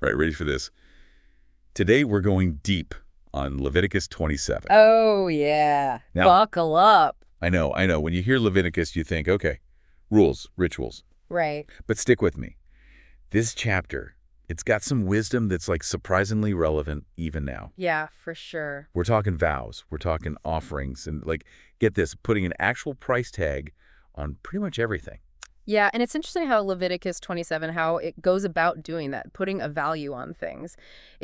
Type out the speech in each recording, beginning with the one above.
right, ready for this. Today we're going deep on Leviticus 27. Oh, yeah. Now, Buckle up. I know. When you hear Leviticus, you think, okay, rules, rituals. Right. But stick with me. This chapter, it's got some wisdom that's like surprisingly relevant even now. Yeah, for sure. We're talking vows, we're talking offerings, and like, get this, putting an actual price tag on pretty much everything. Yeah, and it's interesting how Leviticus 27, how it goes about doing that, putting a value on things.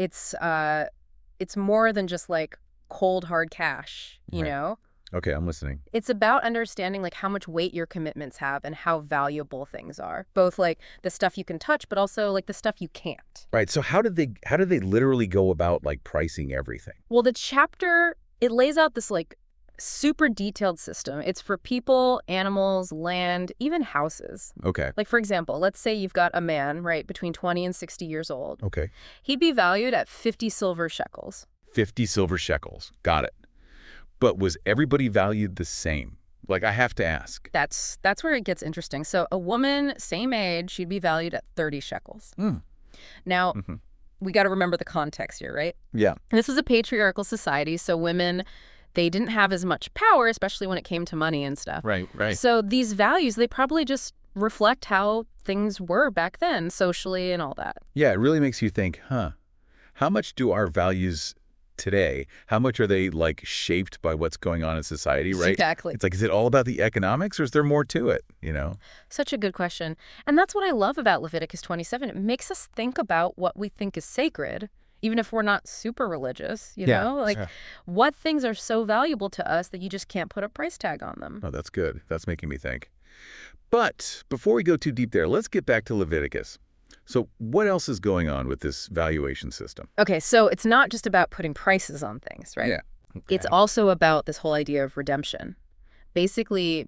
It's more than just like cold hard cash, you Right. know? Okay, I'm listening. It's about understanding like how much weight your commitments have and how valuable things are. Both like the stuff you can touch, but also like the stuff you can't. Right, so how did they literally go about like pricing everything? Well, the chapter, it lays out this like super detailed system. It's for people, animals, land, even houses. Okay. Like, for example, let's say you've got a man, right, between 20 and 60 years old. Okay. He'd be valued at 50 silver shekels. 50 silver shekels. Got it. But was everybody valued the same? Like, I have to ask. That's where it gets interesting. So a woman, same age, she'd be valued at 30 shekels. Mm. Now, Mm-hmm. we got to remember the context here, right? Yeah. This was a patriarchal society, so women, they didn't have as much power, especially when it came to money and stuff. Right. So these values, they probably just reflect how things were back then, socially and all that. Yeah, it really makes you think, how much do our values today, how much are they like shaped by what's going on in society, right? Exactly. It's like, is it all about the economics or is there more to it, you know? Such a good question. And that's what I love about Leviticus 27. It makes us think about what we think is sacred, even if we're not super religious, you Yeah, know? Like, sure. what things are so valuable to us that you just can't put a price tag on them? Oh, that's good. That's making me think. But before we go too deep there, let's get back to Leviticus. So what else is going on with this valuation system? Okay, so it's not just about putting prices on things, right? Yeah. It's also about this whole idea of redemption. Basically,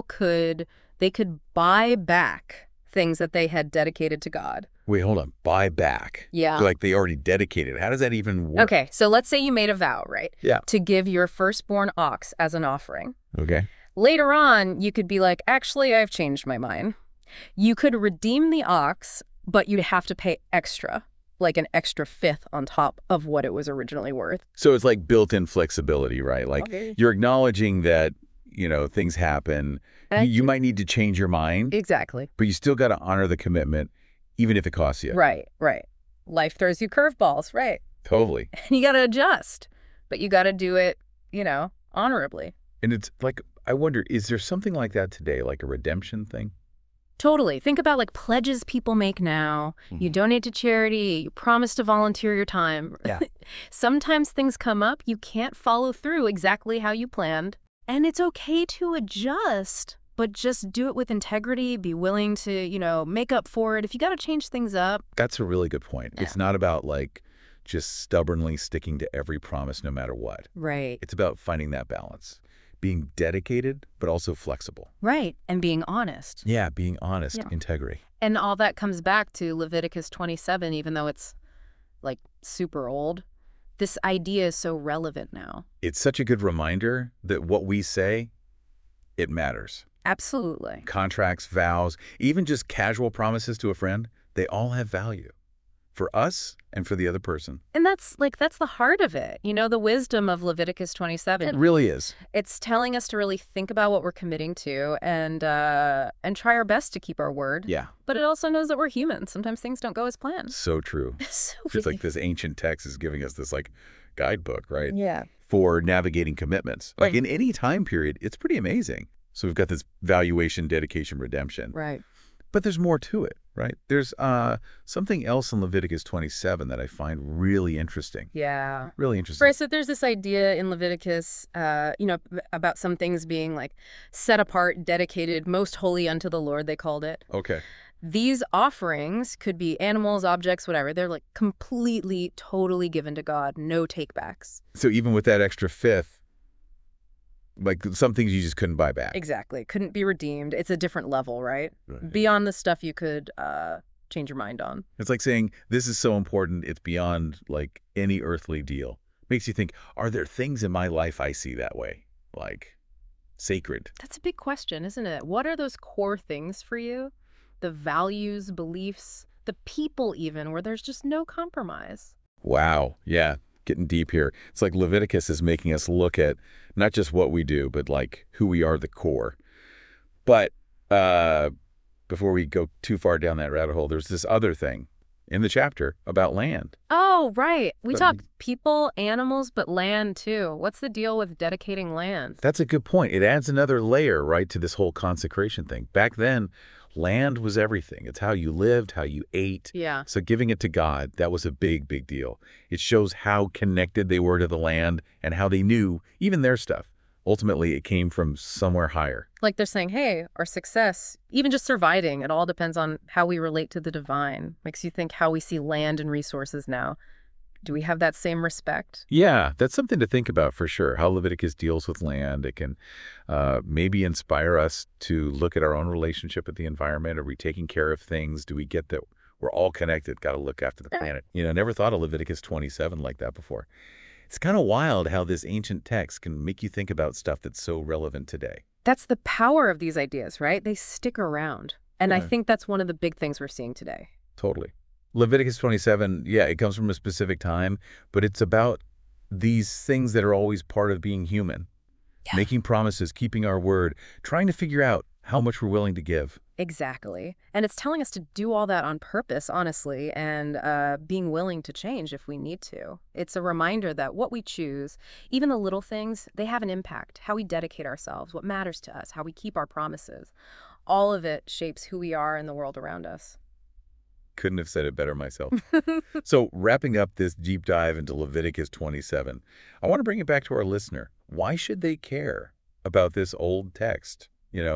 they could buy back things that they had dedicated to God. Wait, hold on. Buy back. Yeah. Like they already dedicated. How does that even work? Okay, so let's say you made a vow, right? Yeah. To give your firstborn ox as an offering. Okay. Later on, you could be like, actually, I've changed my mind. You could redeem the ox, but you'd have to pay extra, like an extra fifth on top of what it was originally worth. So it's like built-in flexibility, right? Like Okay. you're acknowledging that, things happen. You might need to change your mind, Exactly. but you still got to honor the commitment, even if it costs you. Right. Life throws you curveballs, right? Totally. And you got to adjust, but you got to do it, honorably. And it's like, I wonder, is there something like that today, like a redemption thing? Totally. Think about like pledges people make now. You donate to charity, you promise to volunteer your time. Yeah. Sometimes things come up, you can't follow through exactly how you planned. And it's okay to adjust, but just do it with integrity, be willing to, make up for it. If you got to change things up. That's a really good point. Yeah. It's not about like just stubbornly sticking to every promise no matter what. Right. It's about finding that balance, being dedicated, but also flexible. Right. And being honest. Yeah, being honest, Yeah. integrity. And all that comes back to Leviticus 27, even though it's like super old. This idea is so relevant now. It's such a good reminder that what we say, it matters. Absolutely. Contracts, vows, even just casual promises to a friend, they all have value for us and for the other person. And that's the heart of it. The wisdom of Leviticus 27. It really is. It's telling us to really think about what we're committing to and try our best to keep our word. Yeah, But it also knows that we're human. Sometimes things don't go as planned. so true. So It's like this ancient text is giving us this like guidebook, right? Yeah. For navigating commitments. Like Right. in any time period, it's pretty amazing. So we've got this valuation, dedication, redemption. Right. But there's more to it, right? There's something else in Leviticus 27 that I find really interesting. Yeah. Really interesting. Right, so there's this idea in Leviticus, about some things being like set apart, dedicated, most holy unto the Lord, they called it. Okay. These offerings could be animals, objects, whatever. They're like completely, totally given to God, no takebacks. So even with that extra fifth, like some things you just couldn't buy back. Exactly. Couldn't be redeemed. It's a different level, right? Right. Beyond the stuff you could change your mind on. It's like saying, this is so important, it's beyond like any earthly deal. Makes you think, are there things in my life I see that way? Like sacred. That's a big question, isn't it? What are those core things for you? The values, beliefs the people even, where there's just no compromise. Wow. Yeah. Getting deep here. It's like Leviticus is making us look at not just what we do, but like who we are, the core. But before we go too far down that rabbit hole, there's this other thing in the chapter about land. Oh, right. We But- talk people, animals, but land too. What's the deal with dedicating land? That's a good point. It adds another layer, right, to this whole consecration thing. Back then, land was everything. It's how you lived, how you ate. Yeah. So giving it to God, that was a big, big deal. It shows how connected they were to the land and how they knew even their stuff. Ultimately, it came from somewhere higher. Like they're saying, hey, our success, even just surviving, it all depends on how we relate to the divine. Makes you think how we see land and resources now. Do we have that same respect? Yeah, that's something to think about for sure, how Leviticus deals with land. It can maybe inspire us to look at our own relationship with the environment. Are we taking care of things? Do we get that we're all connected, got to look after the planet? You know, never thought of Leviticus 27 like that before. It's kind of wild how this ancient text can make you think about stuff that's so relevant today. That's the power of these ideas, right? They stick around. And I Yeah. think that's one of the big things we're seeing today. Totally. Leviticus 27, yeah, it comes from a specific time, but it's about these things that are always part of being human. Yeah. Making promises, keeping our word, trying to figure out how much we're willing to give. Exactly. And it's telling us to do all that on purpose, honestly, and being willing to change if we need to. It's a reminder that what we choose, even the little things, they have an impact. How we dedicate ourselves, what matters to us, how we keep our promises. All of it shapes who we are in the world around us. Couldn't have said it better myself. So wrapping up this deep dive into Leviticus 27, I want to bring it back to our listener. Why should they care about this old text,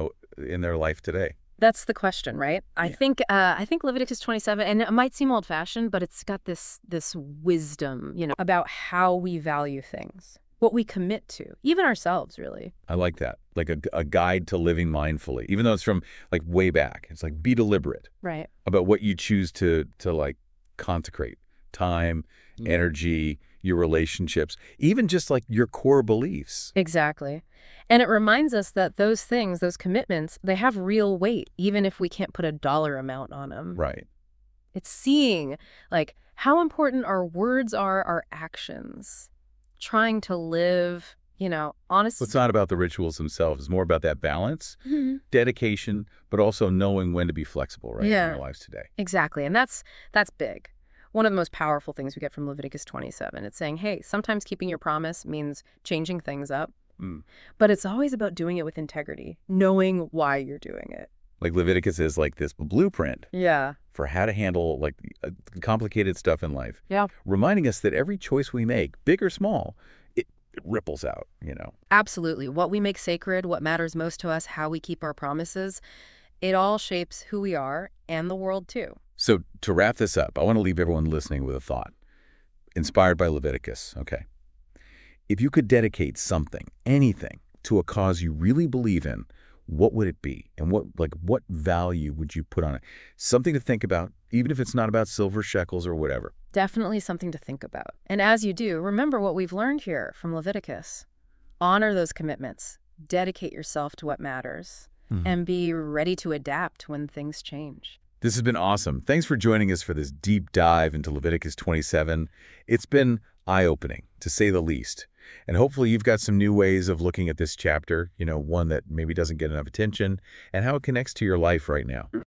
in their life today? That's the question, right? I Yeah. think Leviticus 27, and it might seem old-fashioned, but it's got this wisdom, about how we value things, what we commit to, even ourselves, really. I like that. Like a guide to living mindfully, even though it's from like way back. It's like be deliberate Right. about what you choose to like consecrate time, energy, your relationships, even just like your core beliefs. Exactly. And it reminds us that those things, those commitments, they have real weight, even if we can't put a dollar amount on them. Right. It's seeing, like, how important our words are, our actions, trying to live, honest. So it's not about the rituals themselves. It's more about that balance, Mhm. dedication, but also knowing when to be flexible, right, in Yeah. our lives today. Exactly. And that's big. One of the most powerful things we get from Leviticus 27. It's saying, hey, sometimes keeping your promise means changing things up, Mm. but it's always about doing it with integrity, knowing why you're doing it. Like Leviticus is like this blueprint Yeah. for how to handle like complicated stuff in life. Yeah. Reminding us that every choice we make, big or small, it ripples out. Absolutely. What we make sacred, what matters most to us, how we keep our promises, it all shapes who we are and the world too. So to wrap this up, I want to leave everyone listening with a thought. Inspired by Leviticus, okay. If you could dedicate something, anything, to a cause you really believe in, what would it be? And what value would you put on it? Something to think about, even if it's not about silver shekels or whatever. Definitely something to think about. And as you do, remember what we've learned here from Leviticus. Honor those commitments. Dedicate yourself to what matters. And be ready to adapt when things change. This has been awesome. Thanks for joining us for this deep dive into Leviticus 27. It's been eye-opening, to say the least. And hopefully you've got some new ways of looking at this chapter, one that maybe doesn't get enough attention, and how it connects to your life right now.